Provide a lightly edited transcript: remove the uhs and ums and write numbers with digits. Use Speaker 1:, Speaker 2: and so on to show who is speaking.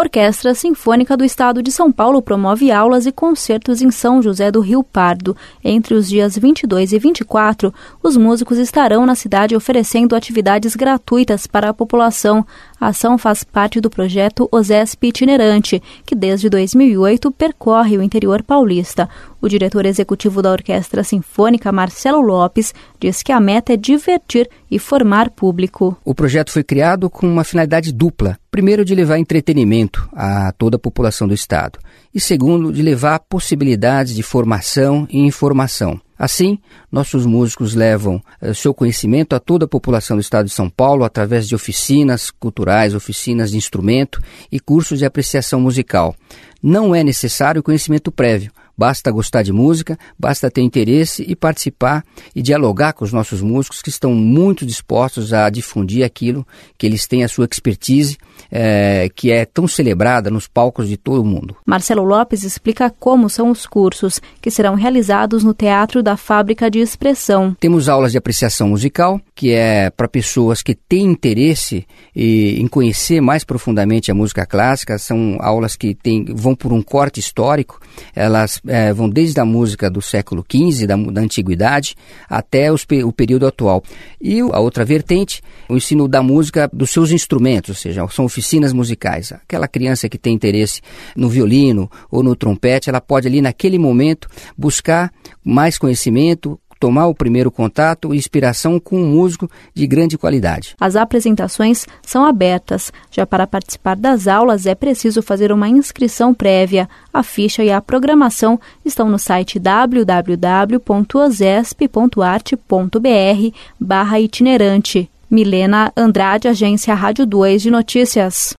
Speaker 1: Orquestra Sinfônica do Estado de São Paulo promove aulas e concertos em São José do Rio Pardo. Entre os dias 22 e 24, os músicos estarão na cidade oferecendo atividades gratuitas para a população. A ação faz parte do projeto OSESP Itinerante, que desde 2008 percorre o interior paulista. O diretor executivo da Orquestra Sinfônica, Marcelo Lopes, diz que a meta é divertir e formar público.
Speaker 2: O projeto foi criado com uma finalidade dupla. Primeiro, de levar entretenimento a toda a população do estado. E segundo, de levar possibilidades de formação e informação. Assim, nossos músicos levam seu conhecimento a toda a população do estado de São Paulo através de oficinas culturais, oficinas de instrumento e cursos de apreciação musical. Não é necessário conhecimento prévio. Basta gostar de música, basta ter interesse e participar e dialogar com os nossos músicos que estão muito dispostos a difundir aquilo que eles têm, a sua expertise, que é tão celebrada nos palcos de todo o mundo.
Speaker 1: Marcelo Lopes explica como são os cursos, que serão realizados no Teatro da Fábrica de Expressão.
Speaker 2: Temos aulas de apreciação musical, que é para pessoas que têm interesse em conhecer mais profundamente a música clássica. São aulas que vão por um corte histórico, elas vão desde a música do século XV, da antiguidade, até o período atual. E a outra vertente, o ensino da música dos seus instrumentos, ou seja, são oficinas musicais. Aquela criança que tem interesse no violino ou no trompete, ela pode ali naquele momento buscar mais conhecimento, tomar o primeiro contato e inspiração com um músico de grande qualidade.
Speaker 1: As apresentações são abertas. Já para participar das aulas é preciso fazer uma inscrição prévia. A ficha e a programação estão no site www.osesp.arte.br/itinerante. Milena Andrade, Agência Rádio 2 de Notícias.